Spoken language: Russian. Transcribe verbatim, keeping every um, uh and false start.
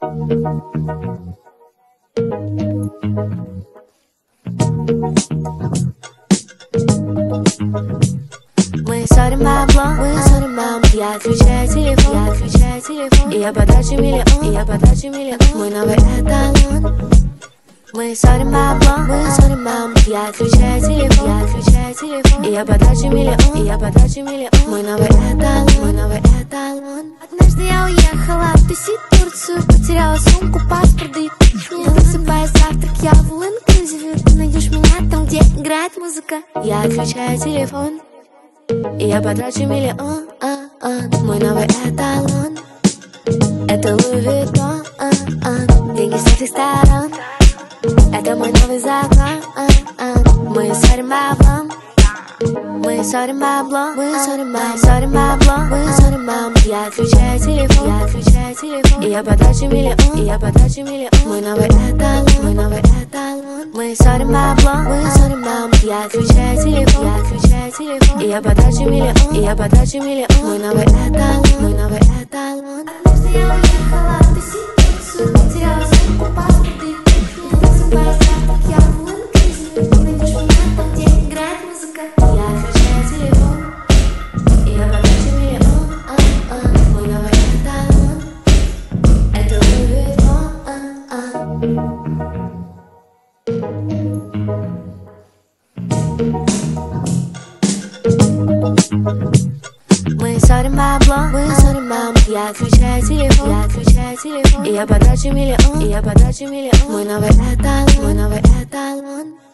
Мы ссорим бабло, мы ссорим маму. Я отключаю телефон, я отключаю телефон. И я потрачу миллион, и я потрачу миллион. Мой новый эталон. Мы ссорим бабло, мы ссорим маму. Я отключаю телефон, я отключаю телефон. И я потрачу миллион, и я потрачу миллион. Мой новый эталон, мой новый эталон. Однажды я уехала тусить в Турцию, потеряла сумку, паспорт, да и не высыпая завтрак, я в all-inclusive. Ты найдешь меня там, где играет музыка. Я отключаю телефон, и я потрачу миллион. Мой новый эталон — это Луи Виттон. Деньги с этих сторон — это мой новый закон. Мы ссорим баблом, мы ссорим бабло, мы ссорим бабло, ссорим бабло, мы ссорим бабло. Я отключаю телефон, я отключаю телефон. И я потрачу миллион, и я потрачу миллион. Мой новый эталон, мой новый эталон. Мы ссорим бабло, мы ссорим бабло. Я отключаю телефон, я отключаю телефон. И я потрачу миллион, и я потрачу миллион. Мой новый эталон, мой новый эталон. Однажды я уехала тусить в Турцию, потеряла сумку, паспорт, и не высыпая завтрак, я в all-inclusive. Ты найдешь меня там, где играет музыка. Я отключаю телефон, и я потрачу миллион. Мой новый эталон — это Луи Виттон. Мы ссорим бабло, мы ссорим маму. Я отключаю телефон, я отключаю телефон. И я потрачу миллион, и я потрачу миллион. Мой новый эталон, мой новый эталон.